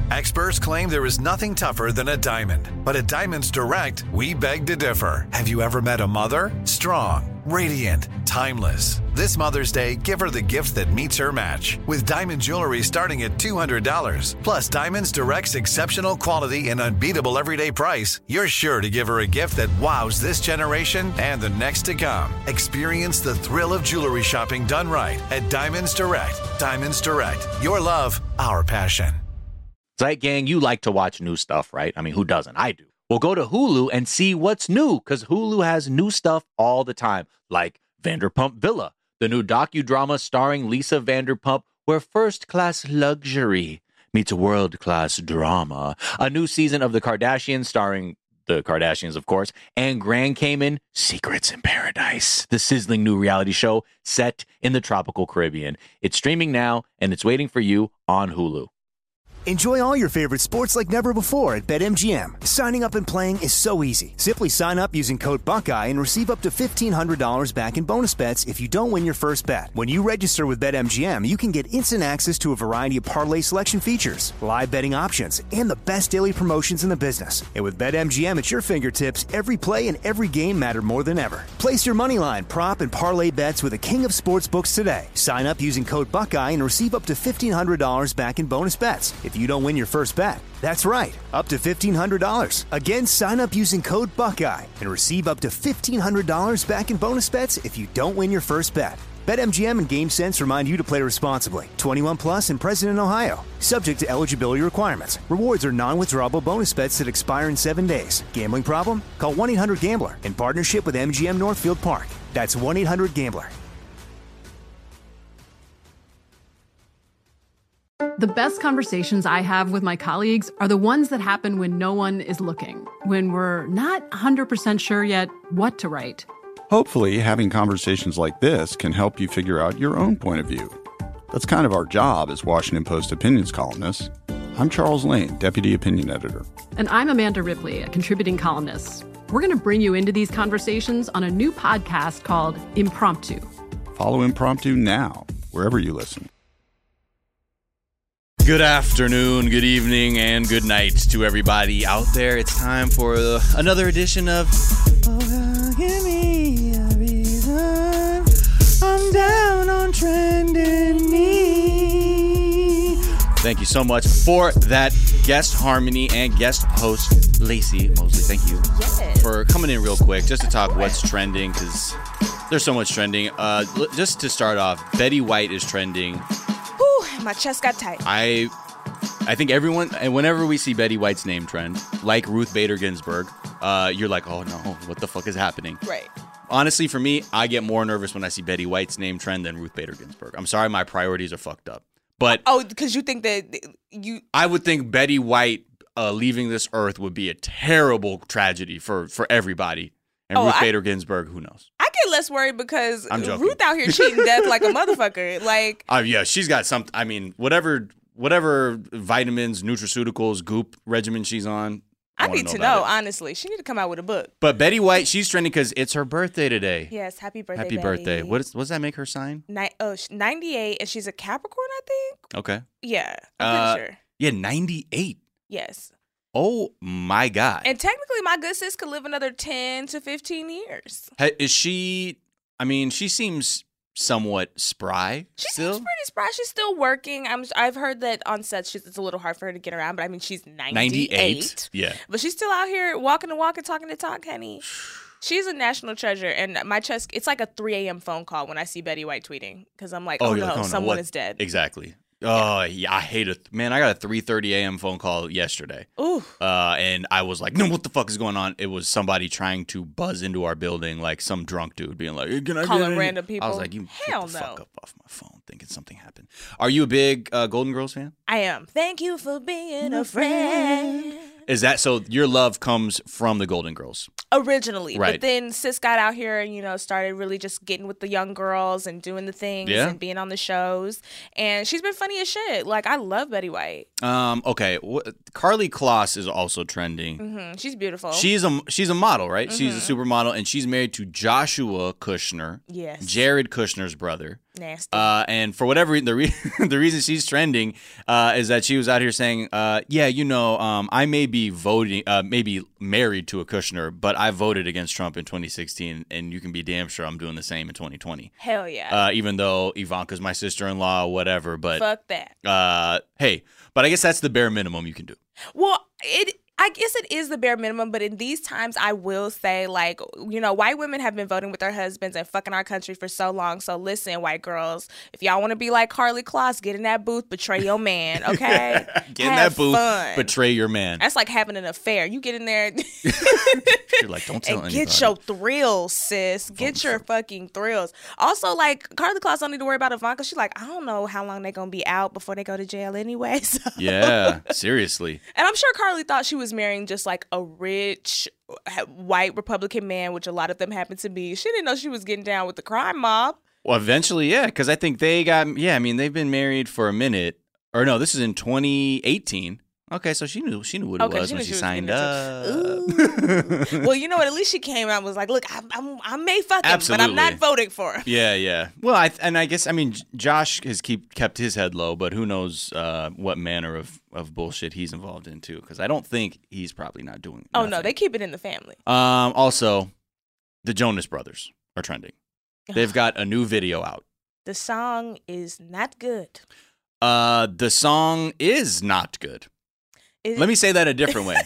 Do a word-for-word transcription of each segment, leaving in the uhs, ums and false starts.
Experts claim there is nothing tougher than a diamond. But at Diamonds Direct, we beg to differ. Have you ever met a mother? Strong, radiant, timeless. This Mother's Day, give her the gift that meets her match. With diamond jewelry starting at two hundred dollars. Plus Diamonds Direct's exceptional quality and unbeatable everyday price, you're sure to give her a gift that wows this generation and the next to come. Experience the thrill of jewelry shopping done right at Diamonds Direct. Diamonds Direct. Your love, our passion. Zeit Gang, you like to watch new stuff, right? I mean, who doesn't? I do. Well, go to Hulu and see what's new, because Hulu has new stuff all the time, like Vanderpump Villa, the new docudrama starring Lisa Vanderpump, where first-class luxury meets world-class drama. A new season of The Kardashians starring the Kardashians, of course, and Grand Cayman, Secrets in Paradise, the sizzling new reality show set in the tropical Caribbean. It's streaming now, and it's waiting for you on Hulu. Enjoy all your favorite sports like never before at BetMGM. Signing up and playing is so easy. Simply sign up using code Buckeye and receive up to fifteen hundred dollars back in bonus bets if you don't win your first bet. When you register with BetMGM, you can get instant access to a variety of parlay selection features, live betting options, and the best daily promotions in the business. And with BetMGM at your fingertips, every play and every game matter more than ever. Place your moneyline, prop, and parlay bets with the king of sportsbooks today. Sign up using code Buckeye and receive up to fifteen hundred dollars back in bonus bets if you don't win your first bet. That's right, up to fifteen hundred dollars. Again, sign up using code Buckeye and receive up to fifteen hundred dollars back in bonus bets if you don't win your first bet. BetMGM and GameSense remind you to play responsibly. twenty-one plus and present in Ohio. Subject to eligibility requirements. Rewards are non-withdrawable bonus bets that expire in seven days. Gambling problem? Call one eight hundred gambler in partnership with M G M Northfield Park. That's one eight hundred gambler. The best conversations I have with my colleagues are the ones that happen when no one is looking, when we're not one hundred percent sure yet what to write. Hopefully, having conversations like this can help you figure out your own point of view. That's kind of our job as Washington Post opinions columnists. I'm Charles Lane, Deputy Opinion Editor. And I'm Amanda Ripley, a contributing columnist. We're going to bring you into these conversations on a new podcast called Impromptu. Follow Impromptu now, wherever you listen. Good afternoon, good evening, and good night to everybody out there. It's time for uh, another edition of Oh, God, give me a reason. I'm down on trending me. Thank you so much for that guest harmony and guest host, Lacey Mosley. Thank you yes. for coming in real quick just to talk what's trending, because there's so much trending. Uh, just to start off, Betty White is trending. My chest got tight. I I think everyone, and whenever we see Betty White's name trend, like Ruth Bader Ginsburg, uh, you're like, oh no, what the fuck is happening? Right. Honestly, for me, I get more nervous when I see Betty White's name trend than Ruth Bader Ginsburg. I'm sorry, my priorities are fucked up. But oh, because you think that you... I would think Betty White uh, leaving this earth would be a terrible tragedy for, for everybody. And oh, Ruth I, Bader Ginsburg, who knows? I get less worried because Ruth out here cheating death like a motherfucker. Like, oh uh, yeah, she's got some. I mean, whatever, whatever vitamins, nutraceuticals, goop regimen she's on. I, I need know to know. It. Honestly, she need to come out with a book. But Betty White, she's trending because it's her birthday today. Yes, happy birthday, happy Betty. birthday. What, is, what does that make her sign? Ni- oh, ninety-eight, and she's a Capricorn, I think. Okay. Yeah, I'm uh, pretty sure. Yeah, ninety-eight. Yes. Oh my God. And technically my good sis could live another ten to fifteen years. Hey, is she, I mean, she seems somewhat spry she still. She's pretty spry. She's still working. I'm, I've heard that on set she's, it's a little hard for her to get around, but I mean, she's ninety-eight. ninety-eight? Yeah. But she's still out here walking the walk and talking the talk, honey. She's a national treasure, and my chest, it's like a three a.m. phone call when I see Betty White tweeting, because I'm like, oh, oh no, like, oh, someone no, is dead. Exactly. Oh, yeah, I hate it. Man, I got a three thirty a.m. phone call yesterday. Ooh. Uh, and I was like, no, what the fuck is going on? It was somebody trying to buzz into our building, like some drunk dude being like, hey, can I calling get random people? I was like, you Hell get the no. fuck up off my phone thinking something happened. Are you a big uh, Golden Girls fan? I am. Thank you for being a friend. Is that so? Your love comes from the Golden Girls originally, right. But then sis got out here and you know started really just getting with the young girls and doing the things yeah. and being on the shows. And she's been funny as shit. Like I love Betty White. Um. Okay. Carly Kloss is also trending. Mm-hmm. She's beautiful. She's a she's a model, right? Mm-hmm. She's a supermodel, and she's married to Joshua Kushner. Yes. Jared Kushner's brother. Nasty. Uh, and for whatever reason, the, re- the reason she's trending uh, is that she was out here saying, uh, yeah, you know, um, I may be voting, uh, maybe married to a Kushner, but I voted against Trump in twenty sixteen, and you can be damn sure I'm doing the same in twenty twenty. Hell yeah. Uh, even though Ivanka's my sister-in-law, whatever. But fuck that. Uh, hey, but I guess that's the bare minimum you can do. Well, it... I guess it is the bare minimum, but in these times, I will say, like, you know, white women have been voting with their husbands and fucking our country for so long. So listen, white girls, if y'all want to be like Karlie Kloss, get in that booth, betray your man, okay? Get in Have that booth, fun. betray your man. That's like having an affair. You get in there You're like, don't tell and anybody. get your thrills, sis. Get your fucking thrills. Also, like, Karlie Kloss don't need to worry about Ivanka. She's like, I don't know how long they're going to be out before they go to jail anyway. So. Yeah, seriously. And I'm sure Karlie thought she was marrying just like a rich white Republican man, which a lot of them happen to be. She didn't know she was getting down with the crime mob. Well, eventually, yeah, because I think they got, yeah, I mean, they've been married for a minute. Or no, this is in twenty eighteen. Okay, so she knew she knew what it okay, was she when she she was signed up. Well, you know what? At least she came out and was like, "Look, I, I'm I may fuck him, Absolutely. but I'm not voting for him." Yeah, yeah. Well, I and I guess I mean Josh has keep kept his head low, but who knows uh, what manner of, of bullshit he's involved in too? Because I don't think he's probably not doing. Oh nothing. no, they keep it in the family. Um. Also, the Jonas Brothers are trending. They've got a new video out. The song is not good. Uh, the song is not good. Is Let me say that a different way.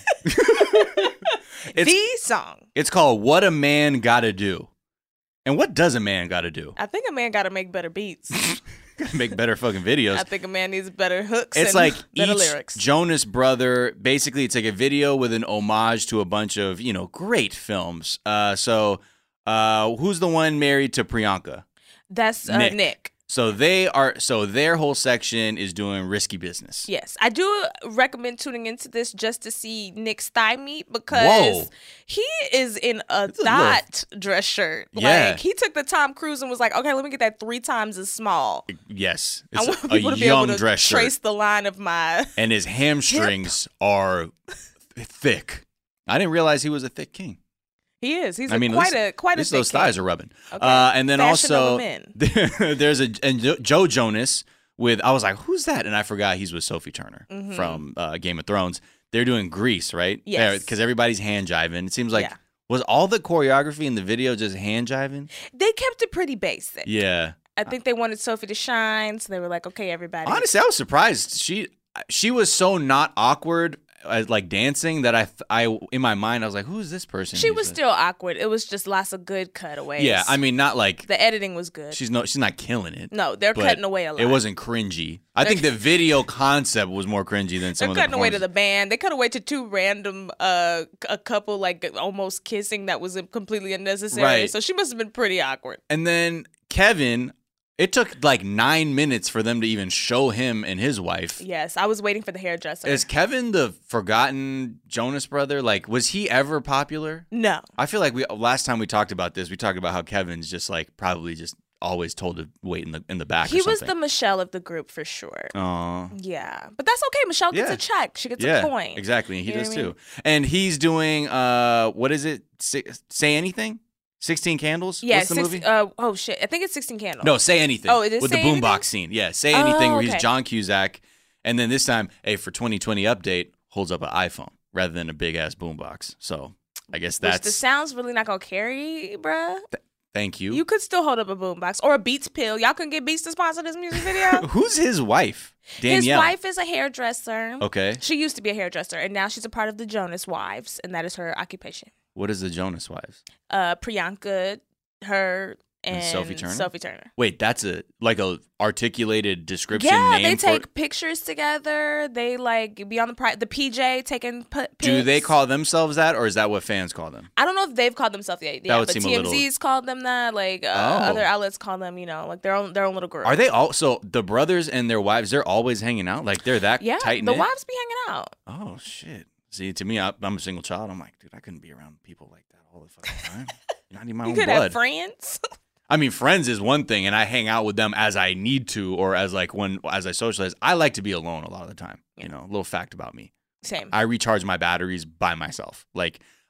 It's, the song. It's called What a Man Gotta Do. And what does a man gotta do? I think a man got to make better beats. Make better fucking videos. I think a man needs better hooks It's and like better each lyrics. Jonas brother, basically it's like a video with an homage to a bunch of, you know, great films. Uh, so uh, who's the one married to Priyanka? That's uh, Nick. Nick. So they are. So their whole section is doing risky business. Yes, I do recommend tuning into this just to see Nick's thigh meat because Whoa. he is in a It's a thought dress shirt. Yeah. Like he took the Tom Cruise and was like, "Okay, let me get that three times as small." Yes, I it's want a, people a to be young able to dress trace shirt, the line of my. and his hamstrings are th- thick. I didn't realize he was a thick king. He is. He's I a, mean, quite least, a quite at a. least thick those thighs king. are rubbing. Okay. Uh, and then Fashion also of men. there's a and Joe Jonas with. I was like, who's that? And I forgot he's with Sophie Turner Mm-hmm. from uh, Game of Thrones. They're doing Grease, right? Yes. Because everybody's hand jiving. It seems like Yeah. was all the choreography in the video just hand jiving? They kept it pretty basic. Yeah. I think they wanted Sophie to shine, so they were like, "Okay, everybody." Honestly, I was surprised. She she was so not awkward as like dancing that I I in my mind I was like, who is this person? she who's was a- still awkward. It was just lots of good cutaways. Yeah, I mean, not like the editing was good. she's no she's not killing it. No, they're but cutting away a lot. It wasn't cringy. I think the video concept was more cringy than some They're of the cutting away to the performances. band. They cut away to two random, uh, a couple like almost kissing that was completely unnecessary. Right. So she must have been pretty awkward. And then Kevin, it took like nine minutes for them to even show him and his wife. Yes, I was waiting for the hairdresser. Is Kevin the forgotten Jonas brother? Like, was he ever popular? no, I feel like we last time we talked about this, we talked about how Kevin's just like probably just always told to wait in the in the back. he or was the something. Michelle of the group for sure. Aw. Yeah, but that's okay. Michelle gets Yeah. a check. She gets Yeah, a coin. exactly. He You know does what I mean? too. And he's doing uh, what is it? Say, say anything? Sixteen Candles? Yeah, What's the six, movie? uh, oh shit, I think it's sixteen Candles. No, Say Anything. Oh, it is with Say the boombox Anything? scene. Yeah, Say Anything, Oh, where he's okay. John Cusack, and then this time, hey, for twenty twenty update, holds up an iPhone rather than a big ass boombox. So I guess Which that's the sound's really not gonna carry, bruh. thank you. You could still hold up a boombox or a Beats pill. Y'all couldn't get Beats to sponsor this music video. Who's his wife? Danielle. His wife is a hairdresser. Okay. She used to be a hairdresser, and now she's a part of the Jonas Wives, and that is her occupation. What is the Jonas Wives? Uh, Priyanka, her, and, And Sophie Turner? Sophie Turner. Wait, that's a like a articulated description Yeah, name they for take pictures together. They like be on the pri- the P J taking p- pics. Do they call themselves that, or is that what fans call them? I don't know if they've called themselves that. Yeah, would but seem a T M Z's little- called them that. Like uh, Oh. other outlets call them, you know, like their own their own little group. Are they all so the brothers and their wives? They're always hanging out. Like they're that Yeah, tight the knit. wives be hanging out. Oh shit! See, to me, I, I'm a single child. I'm like, dude, I couldn't be around people like that all the fucking time. Not even my You own could blood. have friends. I mean, friends is one thing, and I hang out with them as I need to, or as like when as I socialize. I like to be alone a lot of the time. You know, a little fact about me: Same. I recharge my batteries by myself. Like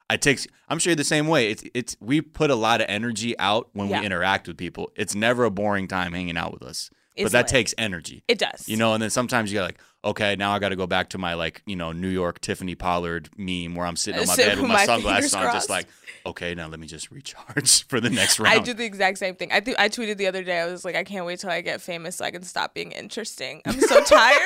It takes. I'm sure you're the same way. It's it's. We put a lot of energy out when Yeah. we interact with people. It's never a boring time hanging out with us. It's but that lit. takes energy. It does. You know, and then sometimes you got like, okay, now I got to go back to my like, you know, New York Tiffany Pollard meme where I'm sitting on my Sit bed with with my my sunglasses fingers on, just crossed. like, okay, now let me just recharge for the next round. I do the exact same thing. I th- I tweeted the other day. I was like, I can't wait till I get famous so I can stop being interesting. I'm so tired.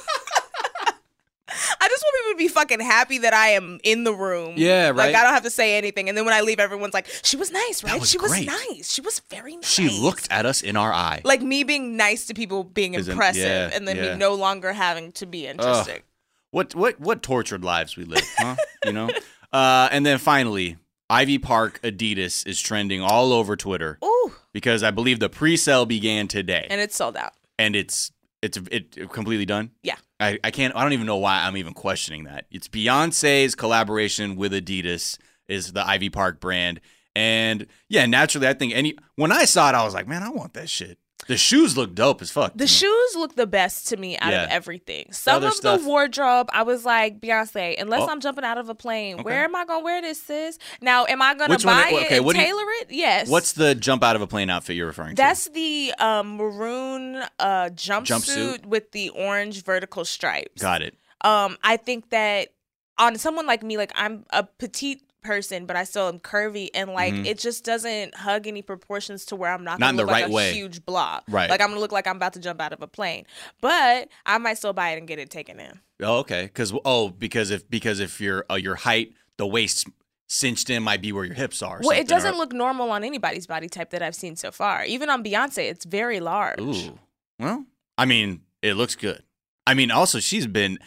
I just want people to be fucking happy that I am in the room. Yeah, right. Like I don't have to say anything. And then when I leave, everyone's like, she was nice, right? was she was great. nice. She was very nice. She looked at us in our eye. like me being nice to people being Isn't- impressive, yeah, and then yeah. me no longer having to be interesting. What what what tortured lives we live, huh? You know? Uh, and then finally, Ivy Park Adidas is trending all over Twitter Ooh, because I believe the pre-sale began today. and it's sold out. and it's it's it, it completely done. Yeah. I, I can't I don't even know why I'm even questioning that. It's Beyonce's collaboration with Adidas is the Ivy Park brand, and yeah, naturally I think any when I saw it I was like, man, I want that shit. The shoes look dope as fuck. The shoes look the best to me out Yeah. of everything. Some other of stuff- the wardrobe, I was like, Beyonce, unless Oh. I'm jumping out of a plane, Okay. where am I going to wear this, sis? Now, am I going Which to one- buy okay, it and what do you- tailor it? Yes. What's the jump out of a plane outfit you're referring to? That's the um, maroon uh, jumpsuit, Jumpsuit? with the orange vertical stripes. Got it. Um, I think that on someone like me, like I'm a petite person, but I still am curvy, and like Mhm. it just doesn't hug any proportions to where I'm not, Not gonna in the look like right a way. huge blob. Right. Like I'm gonna look like I'm about to jump out of a plane. But I might still buy it and get it taken in. Oh, okay. Because oh, because if because if your uh, your height, the waist cinched in might be where your hips are. or Well, it something, doesn't or- look normal on anybody's body type that I've seen so far. Even on Beyonce, it's very large. Ooh. Well, I mean, it looks good. I mean, also she's been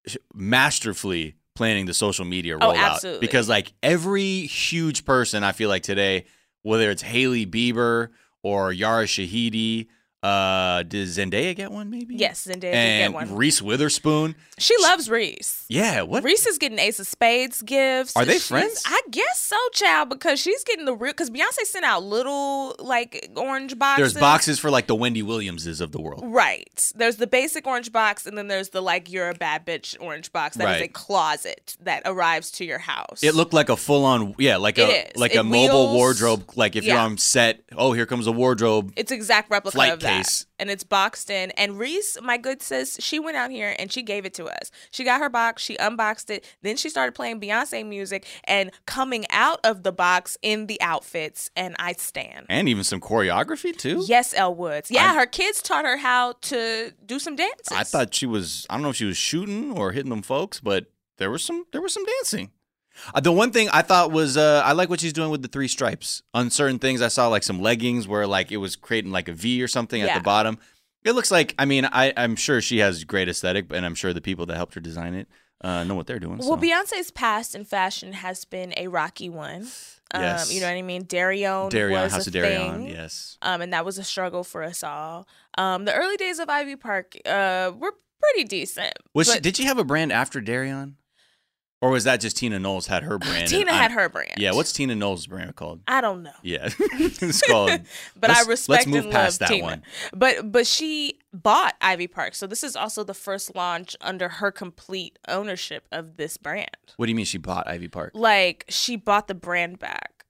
masterfully planning the social media Oh, rollout absolutely. because like every huge person I feel like today, whether it's Hailey Bieber or Yara Shahidi, uh, did Zendaya get one maybe? Yes, Zendaya did and get one. Reese Witherspoon. She loves Reese. Yeah, what? Reese is getting Ace of Spades gifts. Are they She's- friends? I guess so, child, because she's getting the real. Because Beyonce sent out little like orange boxes. There's boxes for like the Wendy Williamses of the world. Right. There's the basic orange box, and then there's the like you're a bad bitch orange box. That is Right. a closet that arrives to your house. It looked like a full on, yeah, like It a is. like It a mobile wheels- wardrobe. Like if you're Yeah. on set, oh, here comes a wardrobe. It's exact replica Flight of that. case. And it's boxed in. And Reese, my good sis, she went out here and she gave it to us. She got her box, she unboxed it, then she started playing Beyonce music and coming out of the box in the outfits, and I stand. And even some choreography too. Yes, Elle Woods. Yeah, I'm- her kids taught her how to do some dances. I thought she was. I don't know if she was shooting or hitting them folks, but there was some. There was some dancing. Uh, the one thing I thought was, uh, I like what she's doing with the three stripes. On certain things, I saw like some leggings where like it was creating like a V or something at Yeah. the bottom. It looks like. I mean, I, I'm sure she has great aesthetic, and I'm sure the people that helped her design it uh, know what they're doing. Well, so. Beyonce's past in fashion has been a rocky one. Um, Yes. You know what I mean? Darion, Darion, was House a of Darion, thing. yes. Um, and that was a struggle for us all. Um, the early days of Ivy Park uh, were pretty decent. Was she? but Did she have a brand after Darion, or was that just Tina Knowles had her brand? Tina and had I- her brand. Yeah, what's Tina Knowles' brand called? I don't know. Yeah, it's called. But let's, I respect Let's move and past love that Tina. one. But but she bought Ivy Park, so this is also the first launch under her complete ownership of this brand. What do you mean she bought Ivy Park? Like she bought the brand back.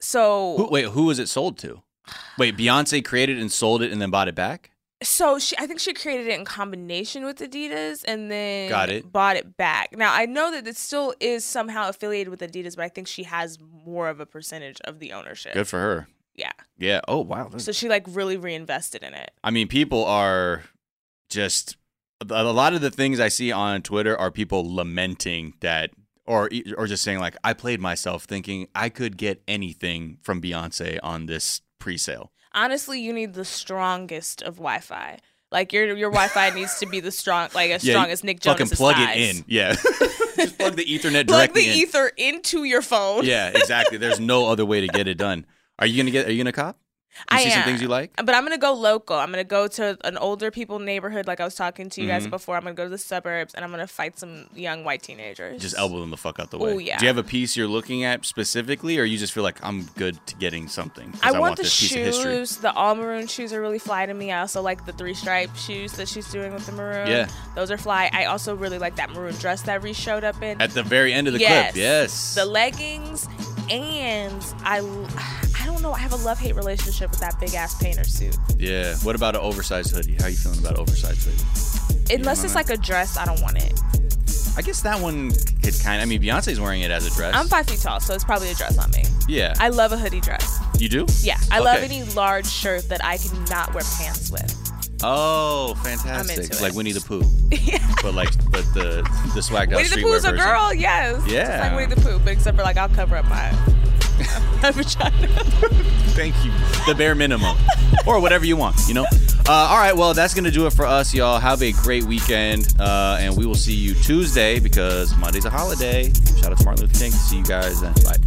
So Who, wait, who was it sold to? Wait, Beyonce created and sold it and then bought it back? So she, I think she created it in combination with Adidas and then Got it. bought it back. Now I know that it still is somehow affiliated with Adidas, but I think she has more of a percentage of the ownership. Good for her. Yeah. Yeah. Oh wow. That's- So she like really reinvested in it. I mean, people are just a lot of the things I see on Twitter are people lamenting that, or or just saying like, I played myself thinking I could get anything from Beyonce on this pre-sale. Honestly, you need the strongest of Wi-Fi. Like your your Wi-Fi needs to be the strong, like as Yeah, strong you as Nick Fucking Jonas' plug thighs. it in. Yeah. Just plug the Ethernet Plug directly the in. ether into your phone. Yeah, exactly. There's no other way to get it done. Are you gonna get? Are you gonna cop? You I see am. some things you like? But I'm going to go local. I'm going to go to an older people neighborhood like I was talking to you mm-hmm. guys before. I'm going to go to the suburbs, and I'm going to fight some young white teenagers. Just elbow them the fuck out the way. Oh, yeah. Do you have a piece you're looking at specifically, or you just feel like I'm good to getting something? I, I want, want the this piece of history. shoes. The all maroon shoes are really fly to me. I also like the three stripe shoes that she's doing with the maroon. Yeah. Those are fly. I also really like that maroon dress that Reese showed up in. At the very end of the yes. clip. Yes. The leggings, and I, I don't know. I have a love-hate relationship with that big-ass painter suit. Yeah. What about an oversized hoodie? How are you feeling about oversized hoodie? Unless it's like a dress, I don't want it. I guess that one could kind of, I mean, Beyonce's wearing it as a dress. I'm five feet tall, so it's probably a dress on me. Yeah. I love a hoodie dress. You do? Yeah. I okay. love any large shirt that I cannot wear pants with. Oh, fantastic. I'm into like it. Winnie the Pooh. Yeah. But like, but the, the swagged out Winnie the streetwear Pooh's a version. girl, yes. Yeah. Just like Winnie the Pooh, but except for like I'll cover up my, my vagina. Thank you. The bare minimum. Or whatever you want, you know? Uh, all right, well, that's going to do it for us, y'all. Have a great weekend, uh, and we will see you Tuesday because Monday's a holiday. Shout out to Martin Luther King. See you guys then. Bye.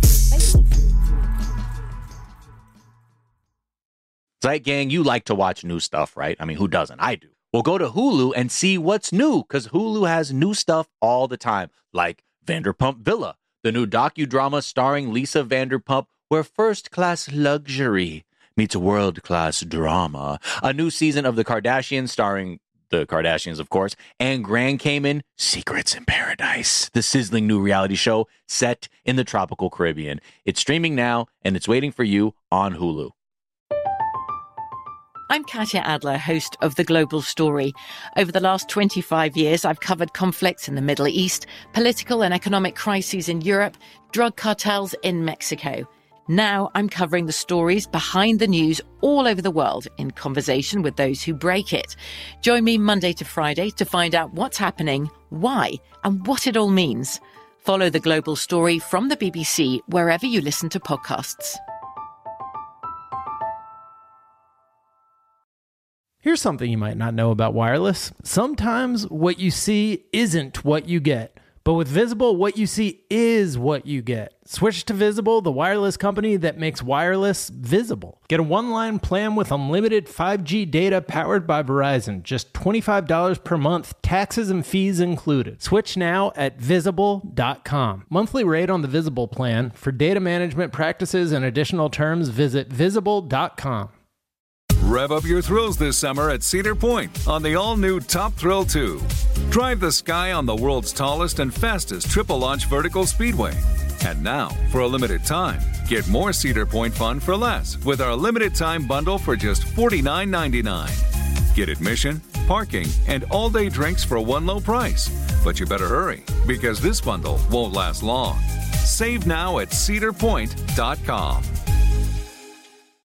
Zeit Gang, you like to watch new stuff, right? I mean, who doesn't? I do. Well, go to Hulu and see what's new, because Hulu has new stuff all the time, like Vanderpump Villa, the new docudrama starring Lisa Vanderpump, where first-class luxury meets world-class drama. A new season of The Kardashians starring the Kardashians, of course, and Grand Cayman Secrets in Paradise, the sizzling new reality show set in the tropical Caribbean. It's streaming now, and it's waiting for you on Hulu. I'm Katya Adler, host of The Global Story. Over the last twenty-five years, I've covered conflicts in the Middle East, political and economic crises in Europe, drug cartels in Mexico. Now I'm covering the stories behind the news all over the world in conversation with those who break it. Join me Monday to Friday to find out what's happening, why, and what it all means. Follow The Global Story from the B B C wherever you listen to podcasts. Here's something you might not know about wireless. Sometimes what you see isn't what you get. But with Visible, what you see is what you get. Switch to Visible, the wireless company that makes wireless visible. Get a one-line plan with unlimited five G data powered by Verizon. Just twenty-five dollars per month, taxes and fees included. Switch now at visible dot com. Monthly rate on the Visible plan. For data management practices and additional terms, visit visible dot com. Rev up your thrills this summer at Cedar Point on the all-new Top Thrill two. Drive the sky on the world's tallest and fastest triple-launch vertical speedway. And now, for a limited time, get more Cedar Point fun for less with our limited-time bundle for just forty-nine ninety-nine. Get admission, parking, and all-day drinks for one low price. But you better hurry, because this bundle won't last long. Save now at cedar point dot com.